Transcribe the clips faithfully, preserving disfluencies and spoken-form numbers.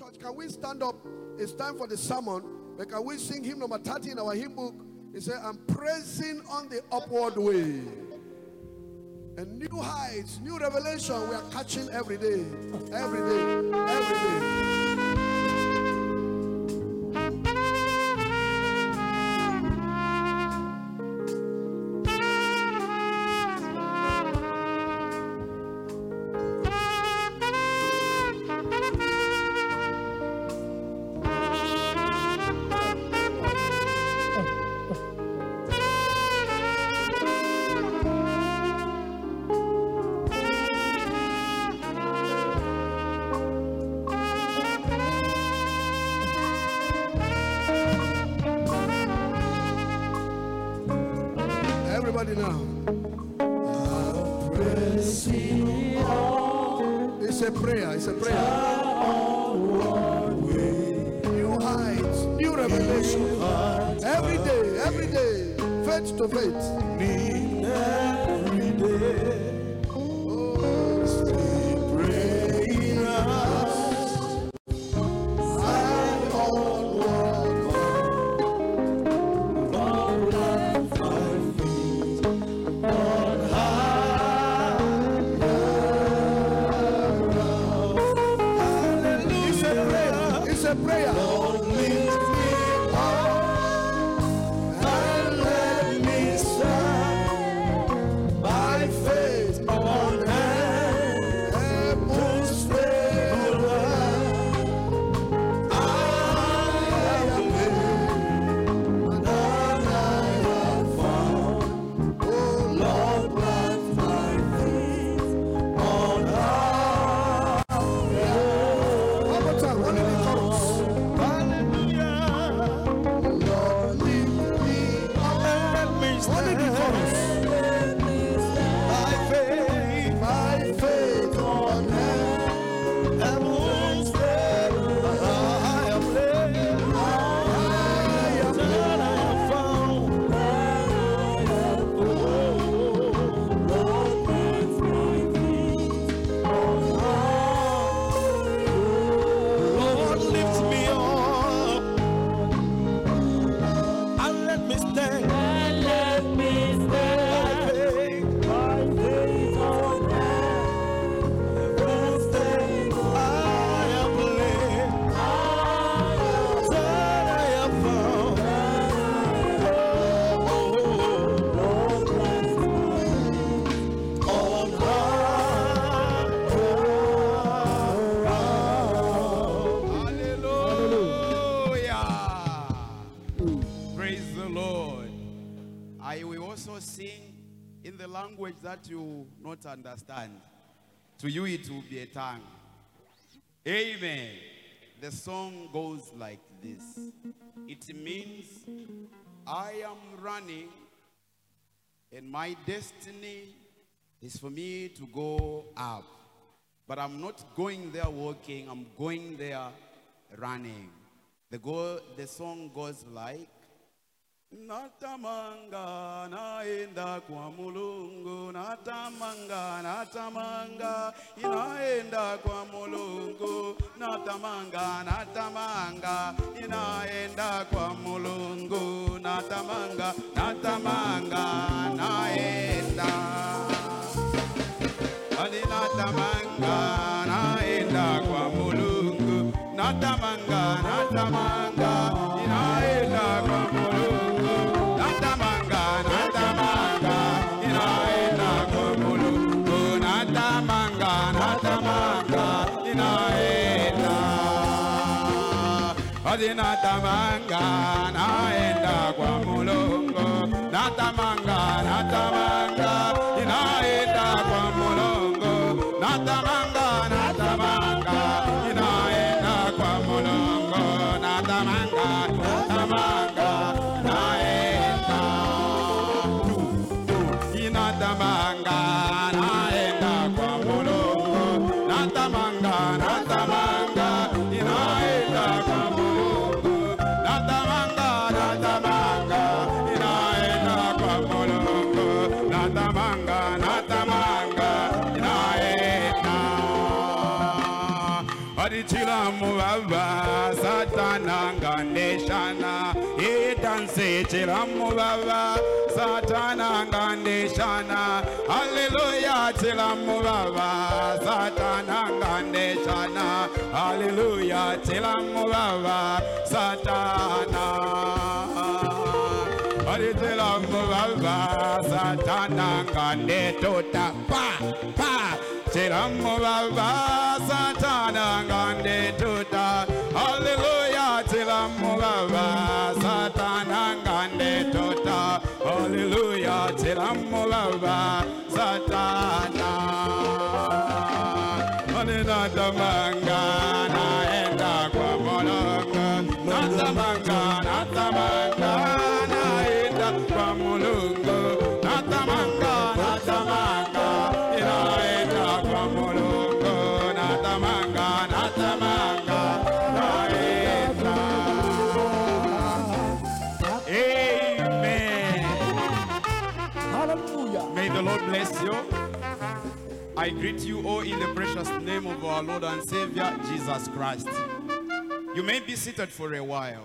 church, can we stand up? It's time for the sermon. But can we sing hymn number thirty in our hymn book? It says, I'm pressing on the upward way. And new heights, new revelation we are catching every day. Every day. Every day. Everybody now. I'm pressing on. It's a prayer. It's a prayer. New heights, new revelation. Every day, every day, faith to faith. Me every day. Oh, stay praying us. I onward. Prayer. Lord, lift me up and let me stand by faith on heaven's stairway. I am in and I have found. Oh Lord, plant my feet on high. One more time. One more time. Language that you not understand. To you it will be a tongue. Amen. The song goes like this. It means I am running and my destiny is for me to go up. But I'm not going there walking, I'm going there running. The go the song goes like Natamanga naenda kwa Mulungu, natamanga natamanga inaenda kwa Mulungu, natamanga natamanga inaenda kwa Mulungu, natamanga natamanga naenda ali natamanga naenda kwa Mulungu, natamanga natamanga inaenda kwa Mulungu. Natamanga naenda kwa Mulungu, natamanga natamanga inaenda kwa Mulungu, natamanga natamanga inaenda kwa Mulungu, natamanga natamanga naenda inatamanga naenda kwa Mulungu, natamanga natamanga inaenda kwa Natamanga, natamanga, mubaba satana ngandeshana itanse chila mubaba satana ngandeshana hallelujah chila mubaba satana ngandeshana hallelujah chila mubaba satana chila mubaba satana ngandetota pa pa chila mubaba satana ngandetota hallelujah chila mubaba satana ngandetota hallelujah chila mubaba satana natamanga naenda kwa Mulungu natamanga natamanga naenda kwa Mulungu natamanga natamanga naenda kwa Mulungu natamanga natamanga naenda. Amen. Hallelujah. May the Lord bless you. I greet you all in the precious name of our Lord and Savior, Jesus Christ. You may be seated for a while.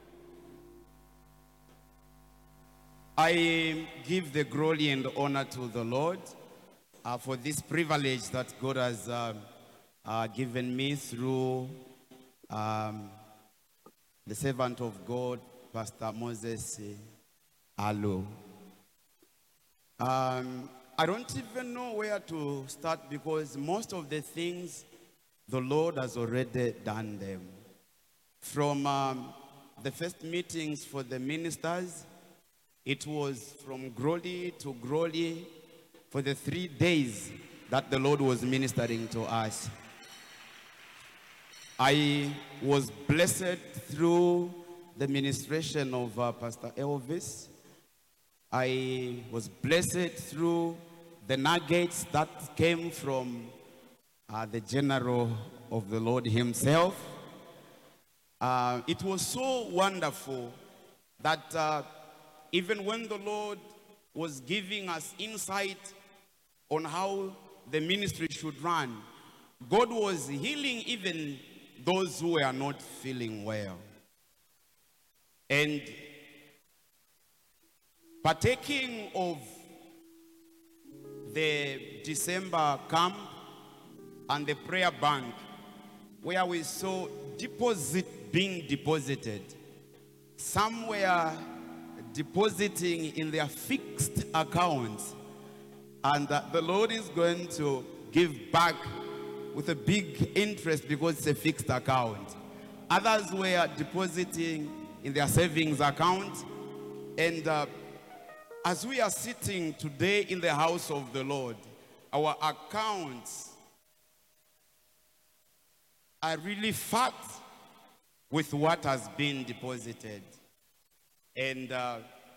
I give the glory and honor to the Lord uh, for this privilege that God has uh, uh, given me through um, the servant of God, Pastor Moses Alo. Um, I don't even know where to start because most of the things the Lord has already done them. From um, the first meetings for the ministers, it was from glory to glory for the three days that the Lord was ministering to us. I was blessed through the ministration of uh, Pastor Elvis. I was blessed through the nuggets that came from uh, the general of the Lord himself. Uh, it was so wonderful that uh, even when the Lord was giving us insight on how the ministry should run, God was healing even those who were not feeling well. And partaking of the December camp and the prayer bank, where we saw deposit being deposited, some were depositing in their fixed accounts, and uh, the Lord is going to give back with a big interest because it's a fixed account. Others were depositing in their savings account, and uh, as we are sitting today in the house of the Lord, our accounts are really fat with what has been deposited. And uh,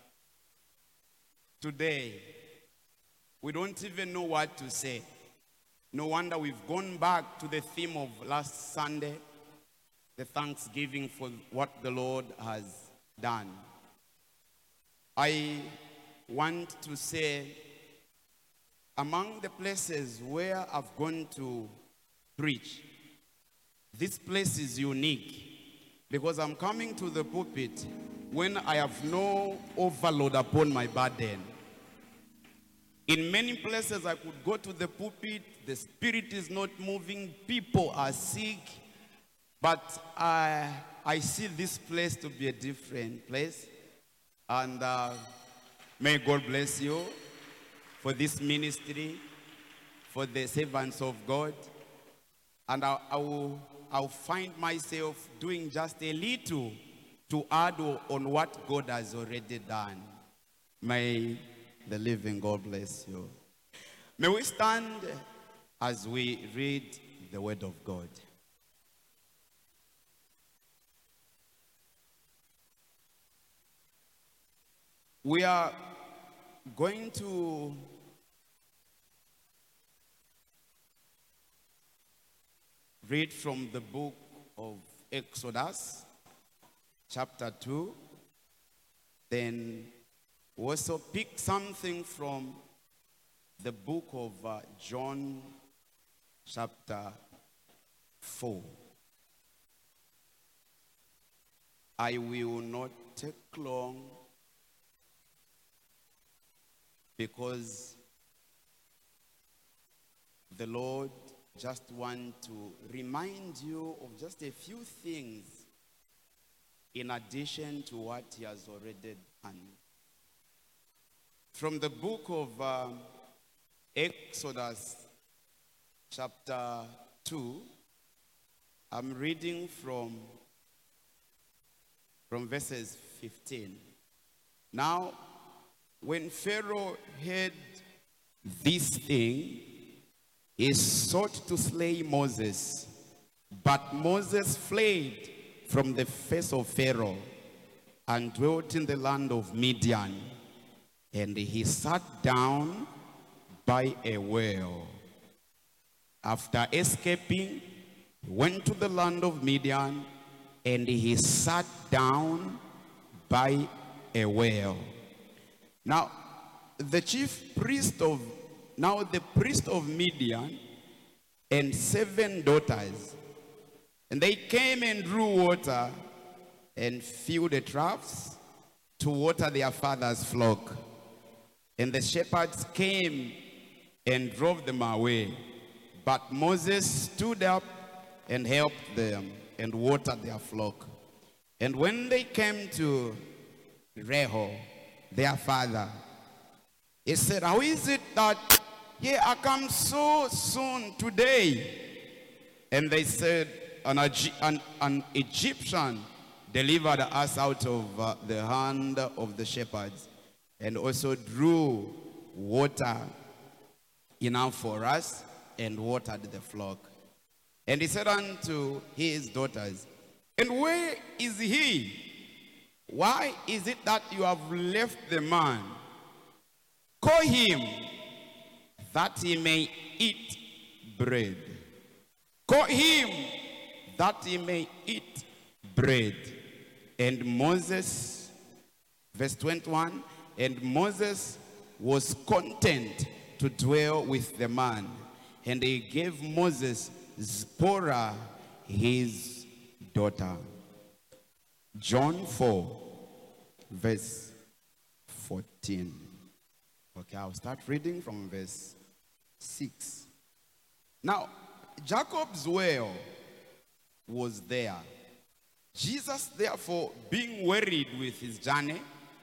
today, we don't even know what to say. No wonder we've gone back to the theme of last Sunday, the thanksgiving for what the Lord has done. I want to say, among the places where I've gone to preach, this place is unique because I'm coming to the pulpit when I have no overload upon my burden. In many places I could go to the pulpit, the spirit is not moving, people are sick, but I, I see this place to be a different place. And uh, may God bless you for this ministry, for the servants of God. And I, I will I'll find myself doing just a little to add on what God has already done. May the living God bless you. May we stand as we read the word of God. We are going to read from the book of Exodus, chapter two. Then we also pick something from the book of uh, John, chapter four. I will not take long because the Lord just want to remind you of just a few things in addition to what he has already done. From the book of um, Exodus chapter two, I'm reading from, from verses fifteen. Now, when Pharaoh heard this thing, he sought to slay Moses, but Moses fled from the face of Pharaoh and dwelt in the land of Midian. And he sat down by a well. After escaping, he went to the land of Midian, and he sat down by a well. Now, the chief priest of, now the priest of Midian and seven daughters, and they came and drew water and filled the troughs to water their father's flock. And the shepherds came and drove them away. But Moses stood up and helped them and watered their flock. And when they came to Rehoboam, their father, he said, how is it that ye are come so soon today? And they said, an, an, an Egyptian delivered us out of uh, the hand of the shepherds, and also drew water enough for us and watered the flock. And he said unto his daughters, and where is he? Why is it that you have left the man? Call him, that he may eat bread. Call him, that he may eat bread. And Moses, verse twenty-one, and Moses was content to dwell with the man. And he gave Moses Zipporah, his daughter. John four, verse fourteen. Okay, I'll start reading from verse six. Now, Jacob's well was there. Jesus, therefore, being wearied with his journey,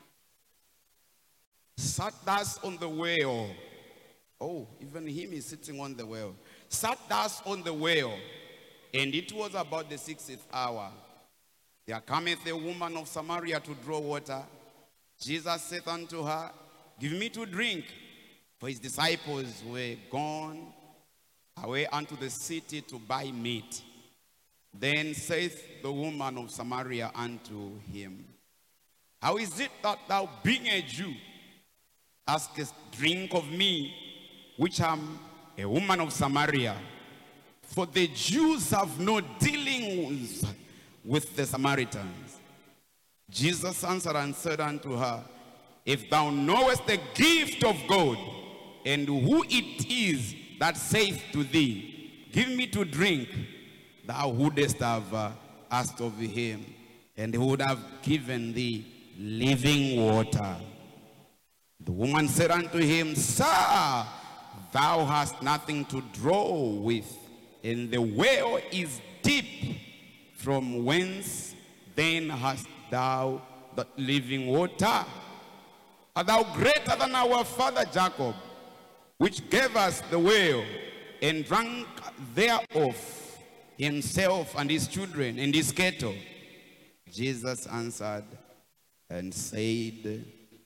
sat thus on the well. Oh, even him is sitting on the well. Sat thus on the well, and it was about the sixth hour. There cometh a woman of Samaria to draw water. Jesus saith unto her, give me to drink. For his disciples were gone away unto the city to buy meat. Then saith the woman of Samaria unto him, how is it that thou, being a Jew, askest drink of me, which am a woman of Samaria? For the Jews have no dealings with the Samaritans. Jesus answered and said unto her, if thou knowest the gift of God, and who it is that saith to thee, give me to drink, thou wouldest have uh, asked of him, and he would have given thee living water. The woman said unto him, sir, thou hast nothing to draw with, and the well is deep. From whence then hast thou that living water? Art thou greater than our father Jacob, which gave us the well, and drank thereof himself and his children and his cattle? Jesus answered and said,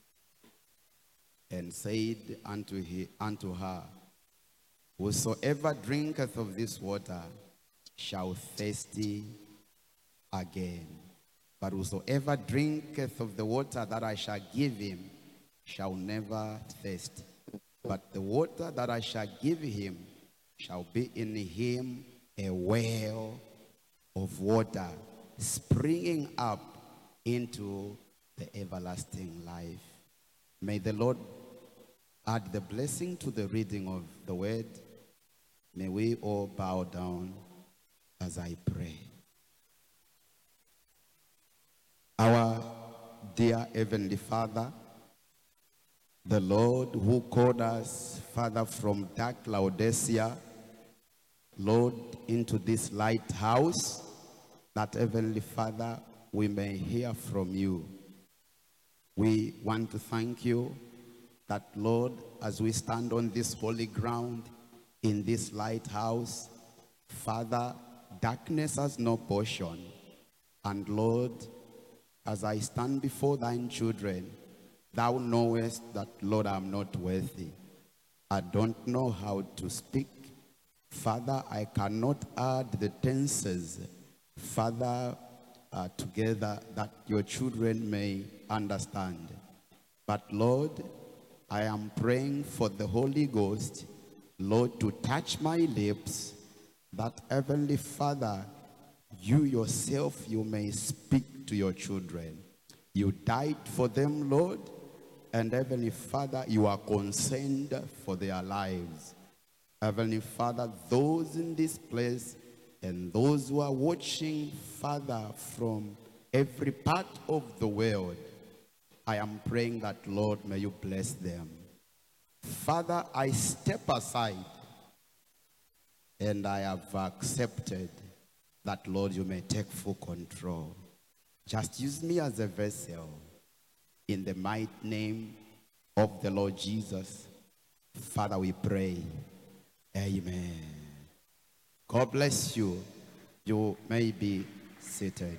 and said unto, he, unto her, whosoever drinketh of this water shall thirsty again. But whosoever drinketh of the water that I shall give him shall never thirst. But the water that I shall give him shall be in him a well of water, springing up into the everlasting life. May the Lord add the blessing to the reading of the word. May we all bow down as I pray. dear Heavenly Father, the Lord who called us, Father, from dark Laodicea, Lord, into this lighthouse, that Heavenly Father, we may hear from you. We want to thank you that, Lord, as we stand on this holy ground, in this lighthouse, Father, darkness has no portion. And Lord, as I stand before thine children, thou knowest that, Lord, I am not worthy. I don't know how to speak. Father, I cannot add the tenses, Father, uh, together that your children may understand. But Lord, I am praying for the Holy Ghost, Lord, to touch my lips, that Heavenly Father, you yourself, you may speak to your children. You died for them, Lord, and Heavenly Father, you are concerned for their lives. Heavenly Father, those in this place and those who are watching, Father, from every part of the world, I am praying that, Lord, may you bless them. Father, I step aside and I have accepted that, Lord, you may take full control. Just use me as a vessel in the mighty name of the Lord Jesus. Father, we pray. Amen. God bless you. You may be seated.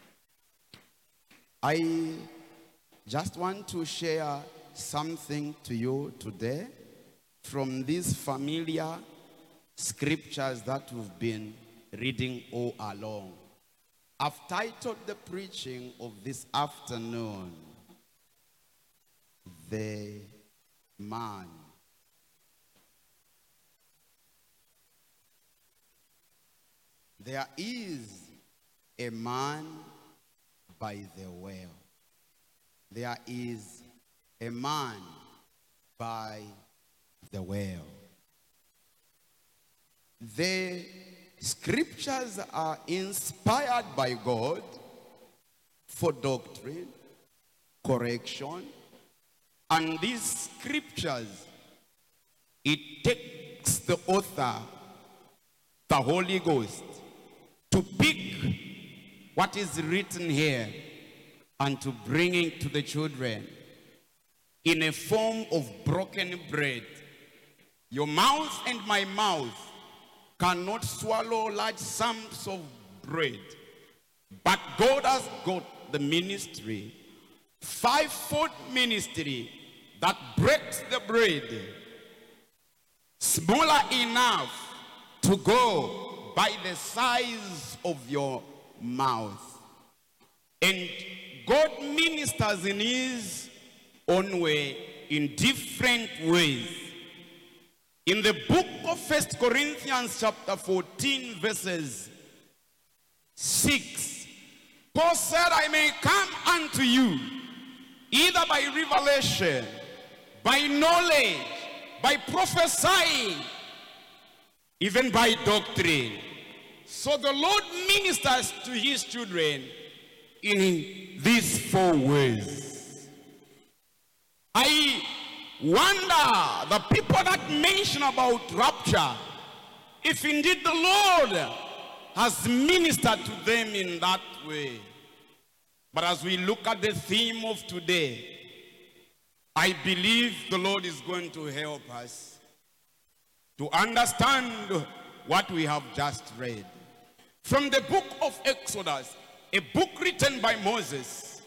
I just want to share something to you today from these familiar scriptures that we've been reading all along. I've titled the preaching of this afternoon, The Man. There is a man by the well. There is a man by the well. The scriptures are inspired by God for doctrine, correction, and these scriptures, it takes the author, the Holy Ghost, to pick what is written here and to bring it to the children in a form of broken bread. Your mouth and my mouth cannot swallow large sums of bread, but God has got the ministry, fivefold ministry, that breaks the bread smaller enough to go by the size of your mouth. And God ministers in his own way, in different ways. In the book of First Corinthians chapter fourteen, verses six, Paul said, I may come unto you either by revelation, by knowledge, by prophesying, even by doctrine. So the Lord ministers to his children in these four ways. I wonder, the people that mention about rapture, if indeed the Lord has ministered to them in that way. But as we look at the theme of today, I believe the Lord is going to help us to understand what we have just read. From the book of Exodus, a book written by Moses,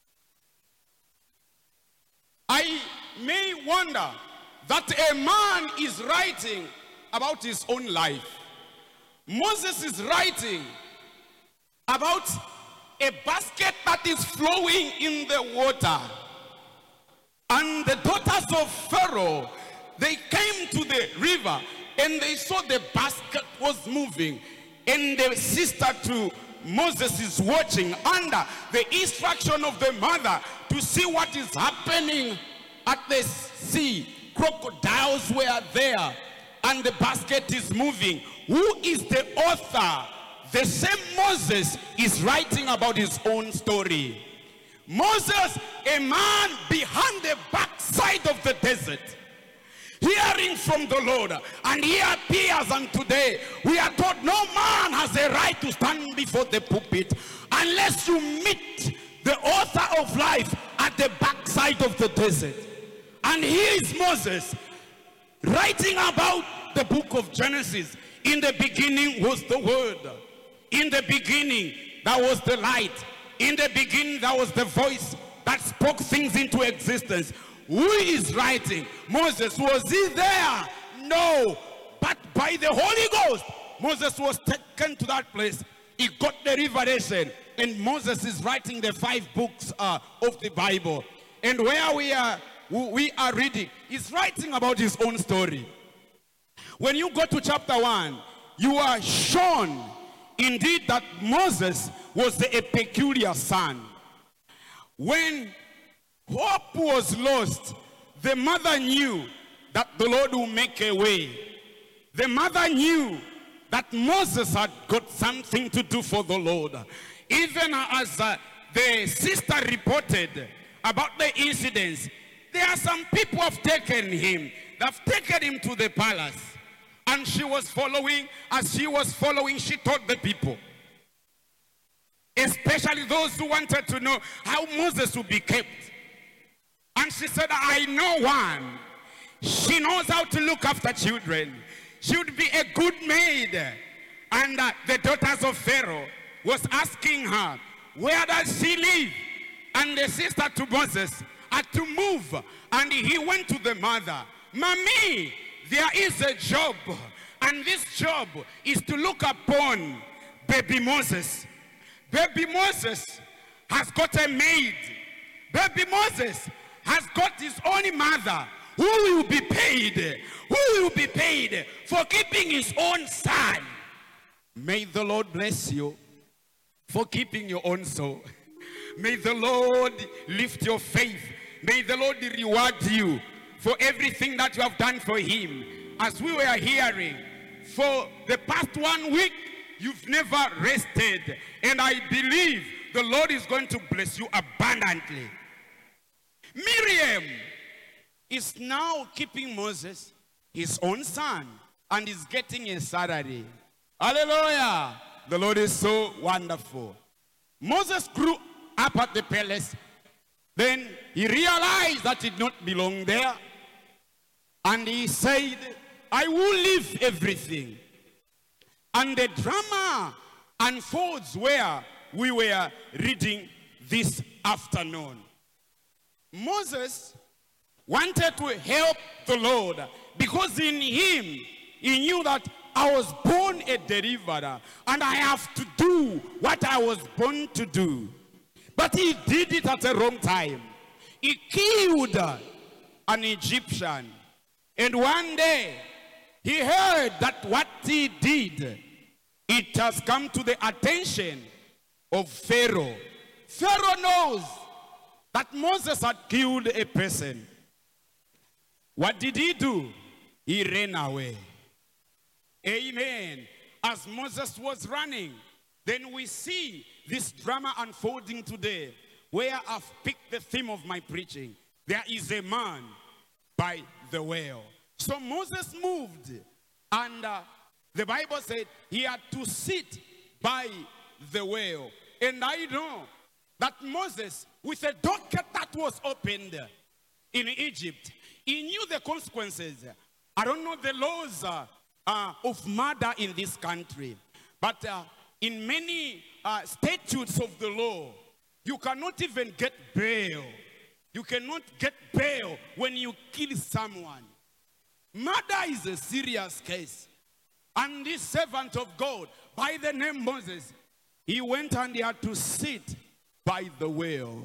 I may wonder that a man is writing about his own life. Moses is writing about a basket that is flowing in the water. And the daughters of Pharaoh, they came to the river and they saw the basket was moving. And the sister to Moses is watching under the instruction of the mother to see what is happening at the sea. Crocodiles were there and the basket is moving. Who is the author? The same Moses is writing about his own story. Moses, a man behind the backside of the desert, hearing from the Lord, and he appears, and today we are told no man has a right to stand before the pulpit unless you meet the author of life at the backside of the desert. And here is Moses writing about the book of Genesis. In the beginning was the Word. In the beginning there was the light. In the beginning there was the voice that spoke things into existence. Who is writing? Moses. Was he there? No. But by the Holy Ghost, Moses was taken to that place. He got the revelation. And Moses is writing the five books uh, of the Bible. And where we are, we are reading, he's writing about his own story. When you go to chapter one, you are shown indeed that Moses was a peculiar son. When hope was lost, the mother knew that the Lord will make a way. The mother knew that Moses had got something to do for the Lord. Even as uh, the sister reported about the incidents, there are some people who have taken him. They have taken him to the palace. And she was following. As she was following, she told the people, especially those who wanted to know how Moses would be kept. And she said, I know one. She knows how to look after children. She would be a good maid. And uh, the daughters of Pharaoh was asking her, where does she live? And the sister to Moses had to move. And he went to the mother. Mommy, there is a job. And this job is to look upon baby Moses. Baby Moses has got a maid. Baby Moses has got his own mother who will be paid, who will be paid for keeping his own son. May the Lord bless you for keeping your own soul. May the Lord lift your faith. May the Lord reward you for everything that you have done for him. As we were hearing, for the past one week, you've never rested. And I believe the Lord is going to bless you abundantly. Miriam is now keeping Moses, his own son, and is getting a salary. Hallelujah! The Lord is so wonderful. Moses grew up at the palace. Then he realized that he did not belong there. And he said, I will leave everything. And the drama unfolds where we were reading this afternoon. Moses wanted to help the Lord because in him, he knew that I was born a deliverer and I have to do what I was born to do. But he did it at the wrong time. He killed an Egyptian. And one day, he heard that what he did, it has come to the attention of Pharaoh. Pharaoh knows that Moses had killed a person. What did he do? He ran away. Amen. As Moses was running, then we see this drama unfolding today, where I've picked the theme of my preaching. There is a man by the well. So Moses moved, and uh, the Bible said he had to sit by the well. And I know that Moses, with a docket that was opened in Egypt, he knew the consequences. I don't know the laws uh, uh, of murder in this country, but uh, in many uh, statutes of the law, you cannot even get bail. You cannot get bail when you kill someone. Murder is a serious case. And this servant of God, by the name Moses, he went and he had to sit by the well.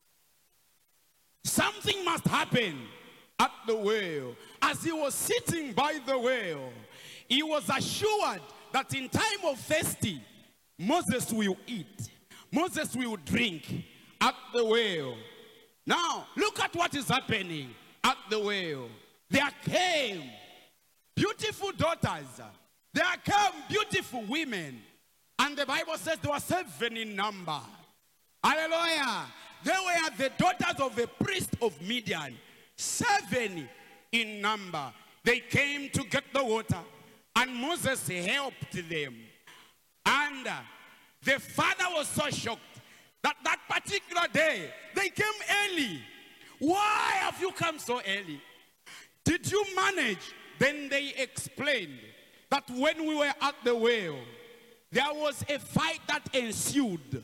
Something must happen at the well. As he was sitting by the well, he was assured that in time of thirsty, Moses will eat. Moses will drink at the well. Now, look at what is happening at the well. There came beautiful daughters. There came beautiful women. And the Bible says there were seven in number. Hallelujah. they were the daughters of a priest of Midian, seven in number. They came to get the water, and Moses helped them. And uh, the father was so shocked that that particular day, they came early. Why have you come so early? Did you manage? Then they explained that when we were at the well, there was a fight that ensued.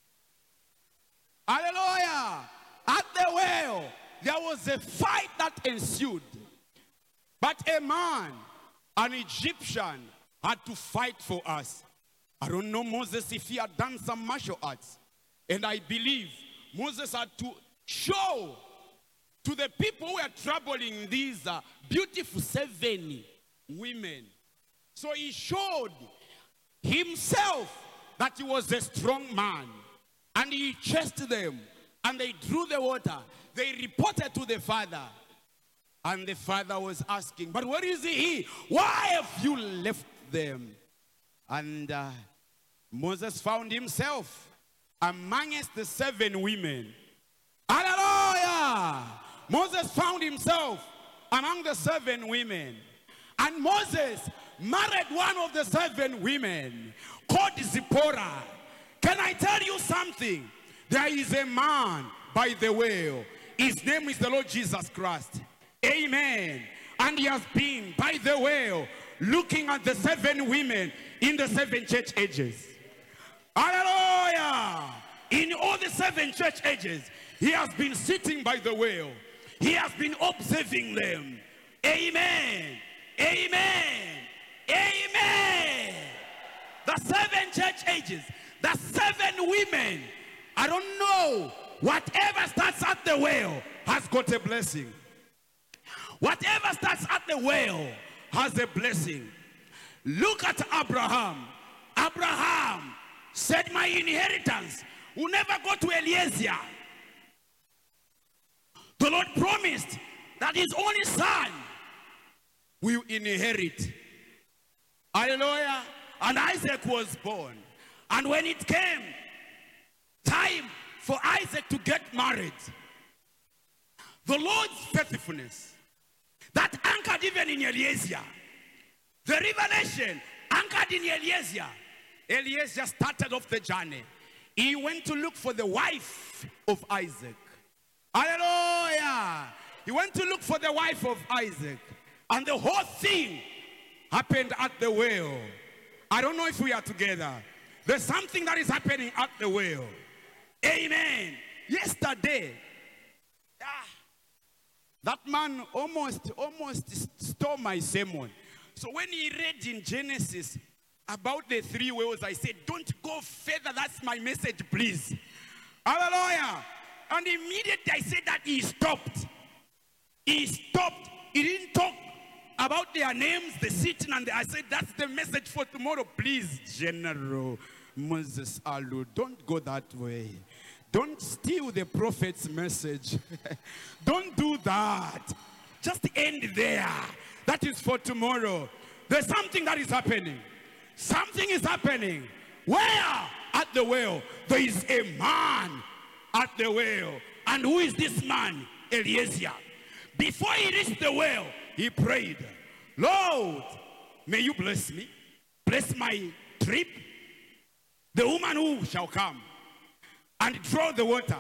Hallelujah. At the well, there was a fight that ensued. But a man, an Egyptian, had to fight for us. I don't know Moses if he had done some martial arts. And I believe Moses had to show to the people who were troubling these uh, beautiful seven women. So he showed himself that he was a strong man. And he chased them. And they drew the water. They reported to the father. And the father was asking, but where is he? Why have you left them? And uh, Moses found himself amongst the seven women. Hallelujah! Moses found himself among the seven women. And Moses married one of the seven women called Zipporah. Can I tell you something? There is a man by the well. His name is the Lord Jesus Christ. Amen. And he has been by the well looking at the seven women in the seven church ages. Hallelujah. In all the seven church ages, he has been sitting by the well. He has been observing them. Amen. Amen. Amen. The seven church ages, the seven women. I don't know. Whatever starts at the well has got a blessing. Whatever starts at the well has a blessing. Look at Abraham. Abraham said, my inheritance will never go to Eliezer. The Lord promised that his only son will inherit. Hallelujah. And Isaac was born. And when it came time for Isaac to get married, the Lord's faithfulness that anchored even in Eliezer, the revelation anchored in Eliezer. Eliezer started off the journey. He went to look for the wife of Isaac. Hallelujah. He went to look for the wife of Isaac. And the whole thing happened at the well. I don't know if we are together. There's something that is happening at the well. Amen. Yesterday, ah, that man almost, almost stole my sermon. So when he read in Genesis about the three wells, I said, don't go further. That's my message, please. Hallelujah. And immediately I said that he stopped. He stopped. He didn't talk about their names, the sitting, and the, I said, that's the message for tomorrow. Please, General Moses Alu, don't go that way. Don't steal the prophet's message. Don't do that. Just end there. That is for tomorrow. There's something that is happening. Something is happening. Where? At the well. There is a man at the well. And who is this man? Eliezer. Before he reached the well, he prayed, Lord, may you bless me. Bless my trip. The woman who shall come and draw the water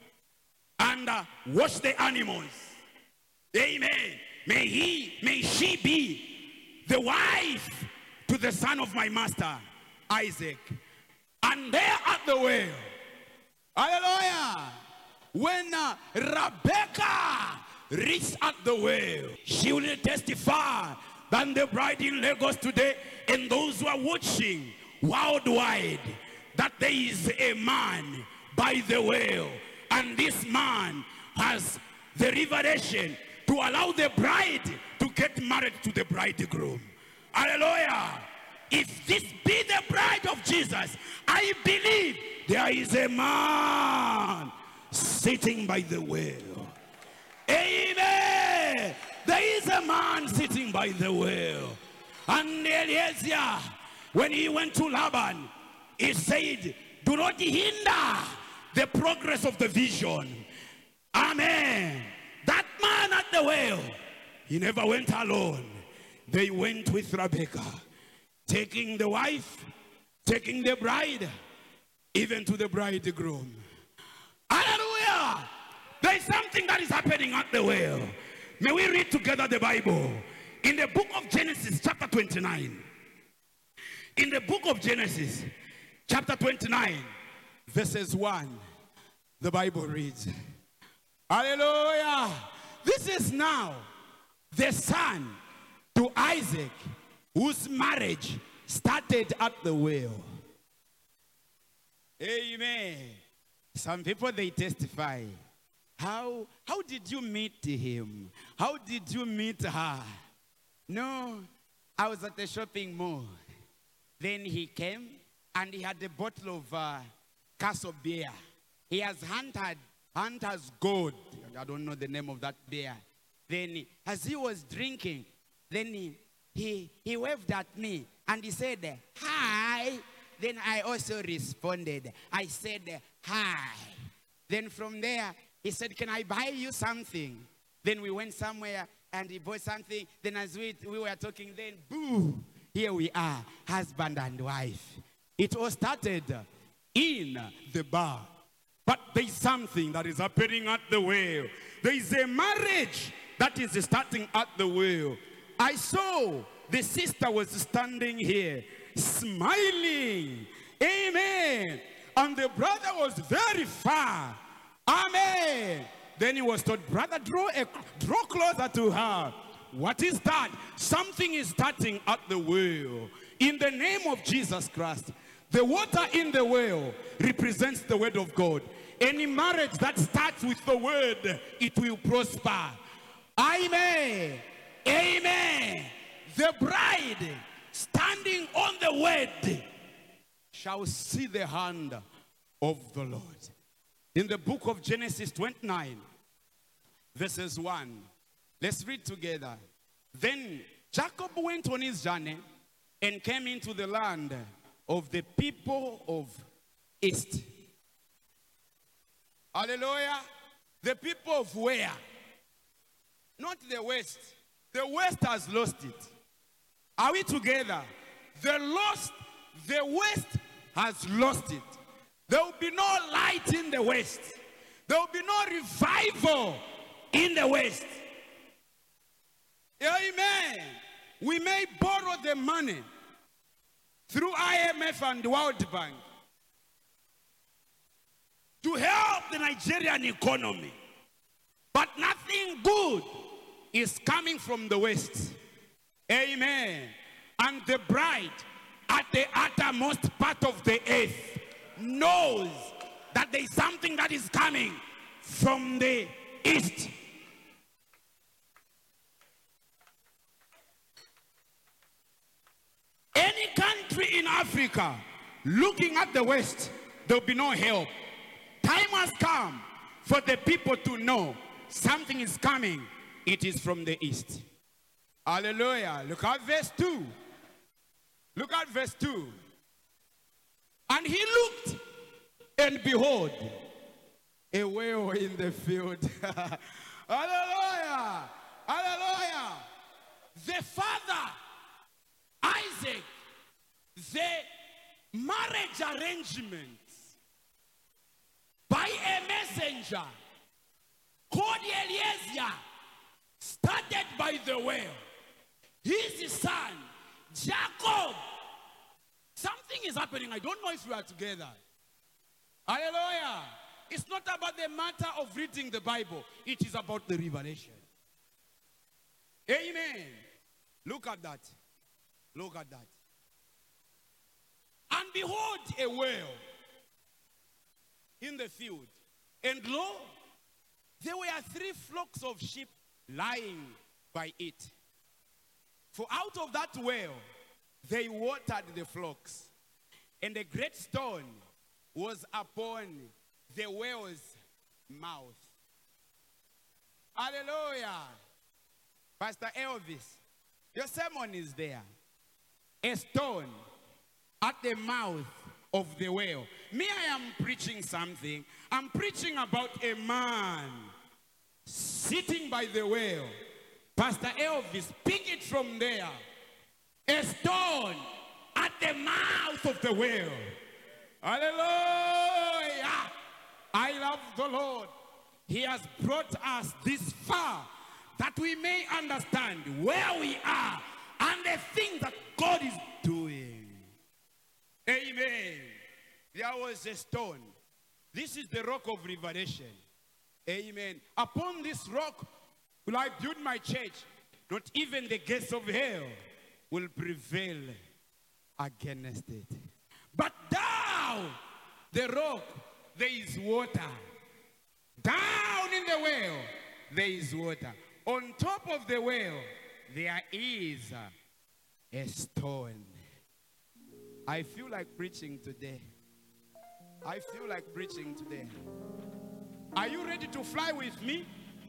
and uh, wash the animals. Amen. May he, may she be the wife to the son of my master, Isaac. And there at the well, hallelujah, when uh, Rebecca reached at the well, she will testify that the bride in Lagos today and those who are watching worldwide, that there is a man by the well, and this man has the revelation to allow the bride to get married to the bridegroom. Hallelujah. If this be the bride of Jesus, I believe there is a man sitting by the well. Amen. There is a man sitting by the well. And Eliezer, when he went to Laban, he said, do not hinder the progress of the vision. Amen. That man at the well, he never went alone. They went with Rebecca, taking the wife, taking the bride, even to the bridegroom. Hallelujah! There is something that is happening at the well. May we read together the Bible. In the book of Genesis, chapter twenty-nine. In the book of Genesis, chapter twenty-nine, verses one, the Bible reads, hallelujah! This is now the son to Isaac, whose marriage started at the well. Amen. Some people, they testify. How, how did you meet him? How did you meet her? No, I was at the shopping mall. Then he came and he had a bottle of uh, Castle beer. He has hunted, hunter's gold. I don't know the name of that beer. Then as he was drinking, then he, he, he waved at me and he said, hi. Then I also responded. I said, hi. Then from there, he said, can I buy you something? Then we went somewhere and he bought something. Then as we, we were talking, then boo, here we are, husband and wife. It all started in the bar. But there is something that is happening at the well. There is a marriage that is starting at the well. I saw the sister was standing here, smiling. Amen. And the brother was very far. Amen. Then he was told, brother, draw, a, draw closer to her. What is that? Something is starting at the well. In the name of Jesus Christ, the water in the well represents the word of God. Any marriage that starts with the word, it will prosper. Amen. Amen. The bride standing on the word shall see the hand of the Lord. In the book of Genesis twenty-nine, verses one, let's read together. Then Jacob went on his journey and came into the land of the people of East. Hallelujah. The people of where? Not the West. The West has lost it. Are we together? The lost, the West has lost it. There will be no light in the West. There will be no revival in the West. Amen. We may borrow the money through I M F and World Bank to help the Nigerian economy. But nothing good is coming from the West. Amen. And the bride at the uttermost part of the earth knows that there is something that is coming from the East. Any country in Africa looking at the West, there will be no help. Time has come for the people to know something is coming. It is from the East. Hallelujah. Look at verse two. Look at verse two. And he looked, and behold, a whale in the field. Hallelujah. Hallelujah. The father, Isaac, the marriage arrangements by a messenger called Eliezer started by the well. His son, Jacob. Something is happening. I don't know if you are together. Hallelujah. It's not about the matter of reading the Bible. It is about the revelation. Amen. Look at that. Look at that. And behold, a whale in the field. And lo, there were three flocks of sheep lying by it. For out of that well, they watered the flocks. And a great stone was upon the whale's mouth. Hallelujah. Pastor Elvis, your sermon is there. A stone at the mouth of the whale. me, I am preaching something. I'm preaching about a man sitting by the well. Pastor Elvis, pick it from there. A stone at the mouth of the well. Hallelujah. I love the Lord. He has brought us this far that we may understand where we are and the things that God is doing. Amen. There was a stone. This is the rock of revelation. Amen. Upon this rock will I build my church. Not even the gates of hell will prevail against it. But down the rock there is water. Down in the well there is water. On top of the well there is a stone. I feel like preaching today. I feel like preaching today. Are you ready to fly with me?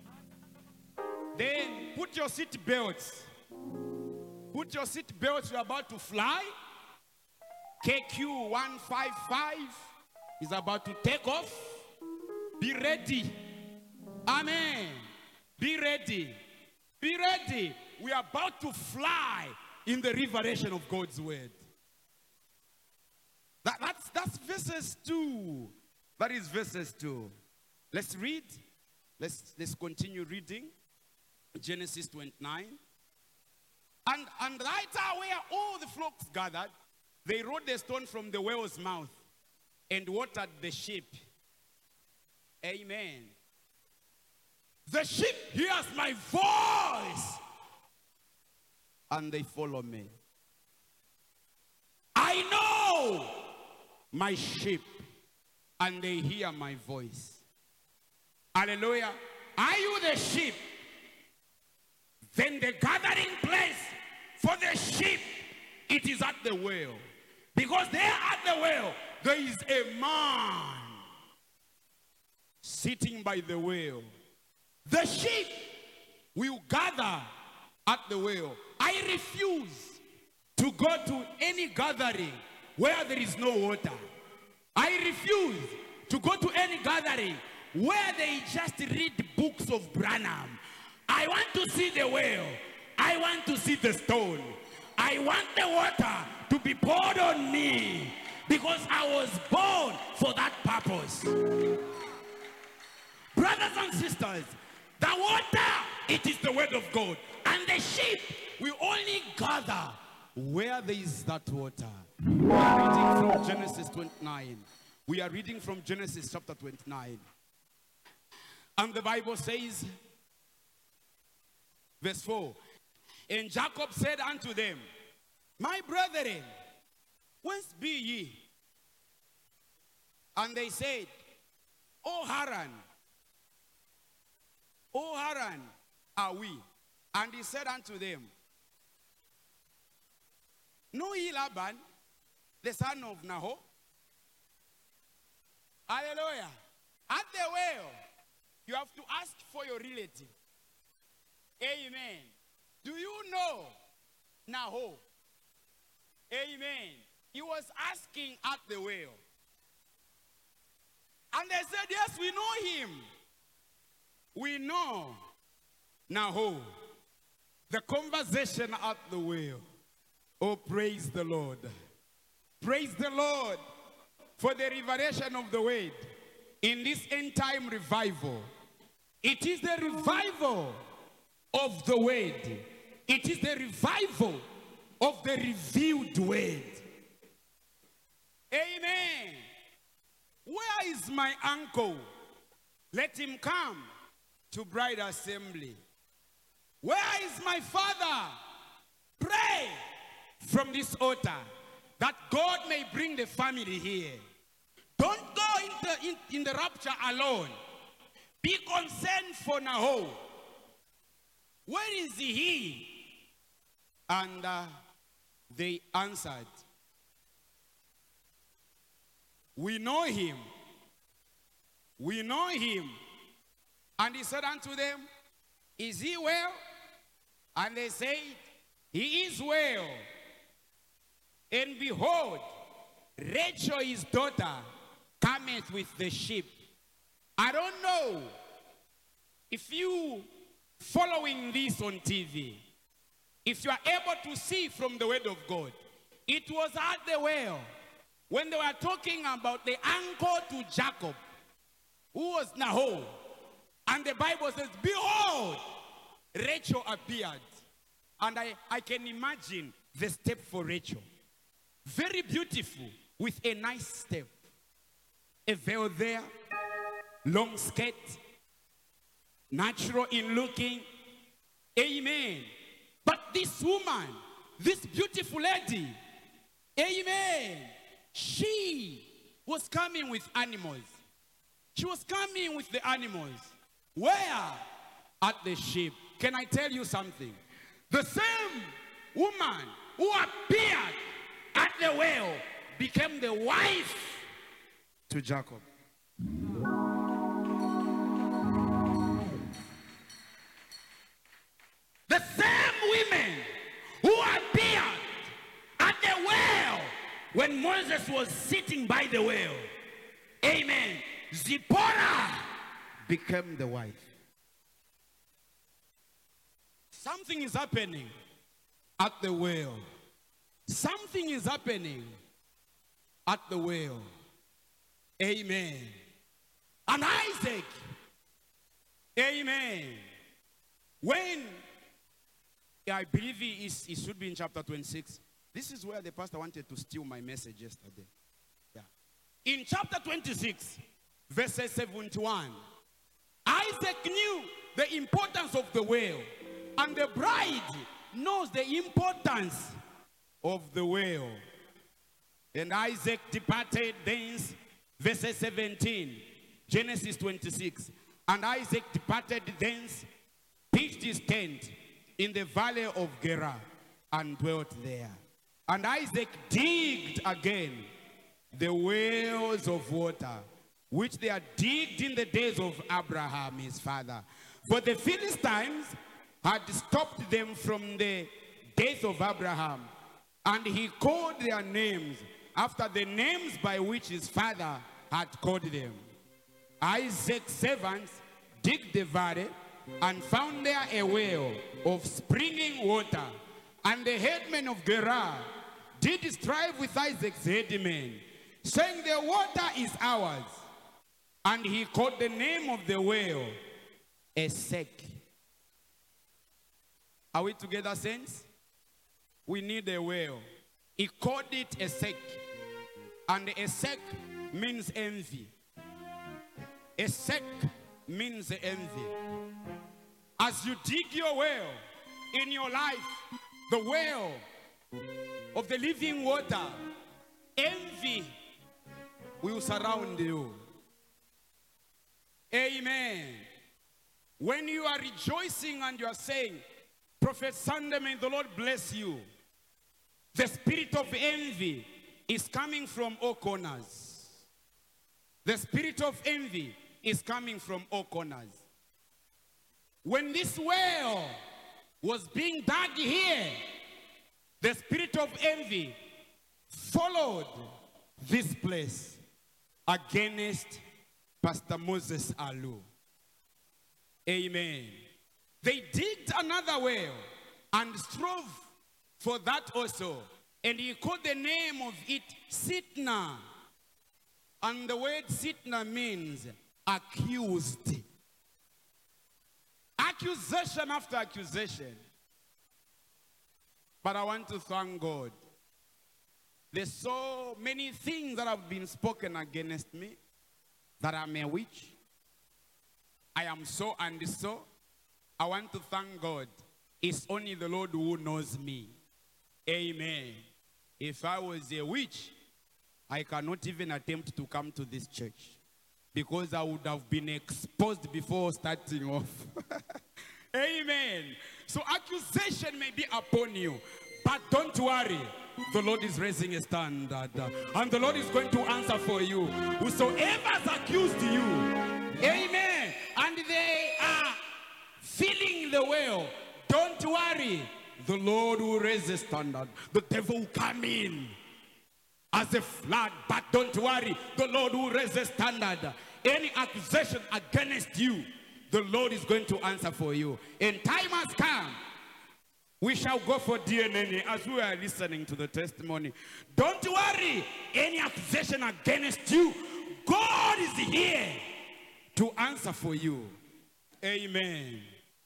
Then put your seat belts. Put your seat belts. You're about to fly. K Q one five five is about to take off. Be ready. Amen. Be ready. Be ready. We are about to fly in the revelation of God's word. That, that's, that's verses two. That is verses two. Let's read. Let's, let's continue reading. Genesis twenty-nine. And, and right where all the flocks gathered, they rolled the stone from the well's mouth and watered the sheep. Amen. The sheep hears my voice and they follow me. I know my sheep and they hear my voice. Hallelujah. Are you the sheep? Then the gathering place for the sheep, it is at the well. Because there at the well, there is a man sitting by the well. The sheep will gather at the well. I refuse to go to any gathering where there is no water. I refuse to go to any gathering where they just read books of Branham. I want to see the well. I want to see the stone. I want the water to be poured on me because I was born for that purpose. Brothers and sisters, the water, it is the word of God. And the sheep will only gather where there is that water. We are reading from Genesis twenty-nine. We are reading from Genesis chapter twenty-nine. And the Bible says, verse four, and Jacob said unto them, my brethren, whence be ye? And they said, O Haran, O Haran are we. And he said unto them, know ye Laban, the son of Nahor? Hallelujah. At the well, you have to ask for your relative. Amen. Do you know Nahor? Amen. He was asking at the well. And they said, yes, we know him. We know Nahor. The conversation at the well. Oh, praise the Lord. Praise the Lord for the revelation of the word in this end time revival. It is the revival of the word. It is the revival of the revealed word. Amen. Where is my uncle? Let him come to bride assembly. Where is my father? Pray from this altar that God may bring the family here. Don't go in the, in, in the rapture alone. Be concerned for Nahor. Where is he? And uh, they answered, we know him. We know him. And he said unto them, is he well? And they said, he is well. And behold, Rachel his daughter cometh with the sheep. I don't know if you following this on T V, if you are able to see from the word of God. It was at the well when they were talking about the uncle to Jacob, who was Nahor. And the Bible says, behold, Rachel appeared. And I, I can imagine the step for Rachel. Very beautiful, with a nice step. A veil there, long skirt, natural in looking. Amen. But this woman, this beautiful lady, amen, she was coming with animals. She was coming with the animals. Where? At the sheep. Can I tell you something? The same woman who appeared at the well became the wife to Jacob. The same women who appeared at the well when Moses was sitting by the well, amen, Zipporah became the wife. Something is happening at the well. Something is happening at the well. Amen. And Isaac, amen, when, I believe he, is, he should be in chapter twenty-six. This is where the pastor wanted to steal my message yesterday. Yeah. In chapter twenty-six, verses seventy-one, Isaac knew the importance of the well, and the bride knows the importance of the well. And Isaac departed thence, verses seventeen, Genesis twenty-six. And Isaac departed thence, pitched his tent in the valley of Gerar, and dwelt there. And Isaac digged again the wells of water, which they had digged in the days of Abraham his father. For the Philistines had stopped them from the days of Abraham, and he called their names after the names by which his father had called them. Isaac's servants digged the valley and found there a well of springing water. And the headmen of Gerar did strive with Isaac's headmen, saying, the water is ours. And he called the name of the well Esek. Are we together, saints? We need a well. He called it Esek. And Esek means envy. Esek means envy. As you dig your well in your life, the well of the living water, envy will surround you. Amen. When you are rejoicing and you are saying, Prophet Sunday, may the Lord bless you, the spirit of envy is coming from all corners. The spirit of envy is coming from all corners. When this well was being dug here, the spirit of envy followed this place against Pastor Moses Alu. Amen. They digged another well and strove for that also. And he called the name of it Sitna. And the word Sitna means accused. Accusation after accusation. But I want to thank God. There's so many things that have been spoken against me, that I'm a witch. I am so and so. I want to thank God. It's only the Lord who knows me. Amen. If I was a witch, I cannot even attempt to come to this church, because I would have been exposed before starting off. Amen. So accusation may be upon you, but don't worry. The Lord is raising a standard, and the Lord is going to answer for you. Whosoever has accused you, amen, and they are filling the well, don't worry. The Lord will raise a standard. The devil will come in as a flood. But don't worry, the Lord will raise a standard. Any accusation against you, the Lord is going to answer for you. And time has come. We shall go for D N A as we are listening to the testimony. Don't worry, any accusation against you, God is here to answer for you. Amen.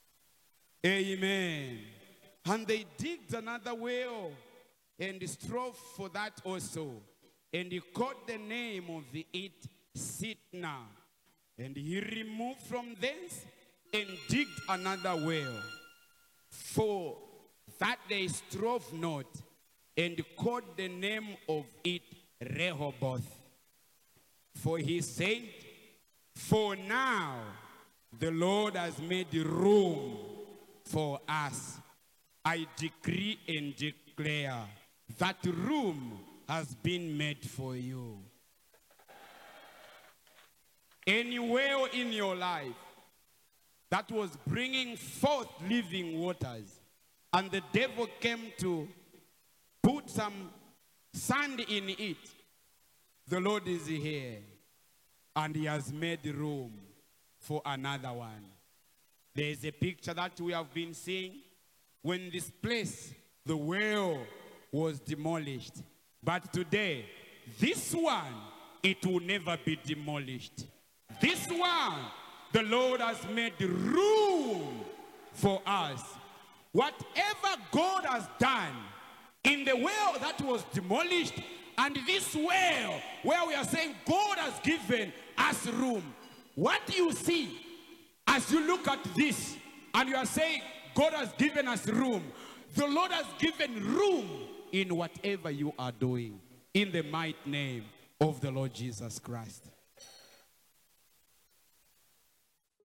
Amen. And they digged another well and strove for that also. And he called the name of it Sitna. And he removed from thence and digged another well. For that they strove not, and called the name of it Rehoboth. For he said, for now the Lord has made room for us. I decree and declare that room has been made for you. Anywhere in your life that was bringing forth living waters, and the devil came to put some sand in it, the Lord is here, and he has made room for another one. There is a picture that we have been seeing when this place, the well, was demolished. But today, this one, it will never be demolished. This one, the Lord has made room for us. Whatever God has done in the well that was demolished, and this well where we are saying God has given us room. What you see as you look at this and you are saying God has given us room, the Lord has given room in whatever you are doing, in the mighty name of the Lord Jesus Christ.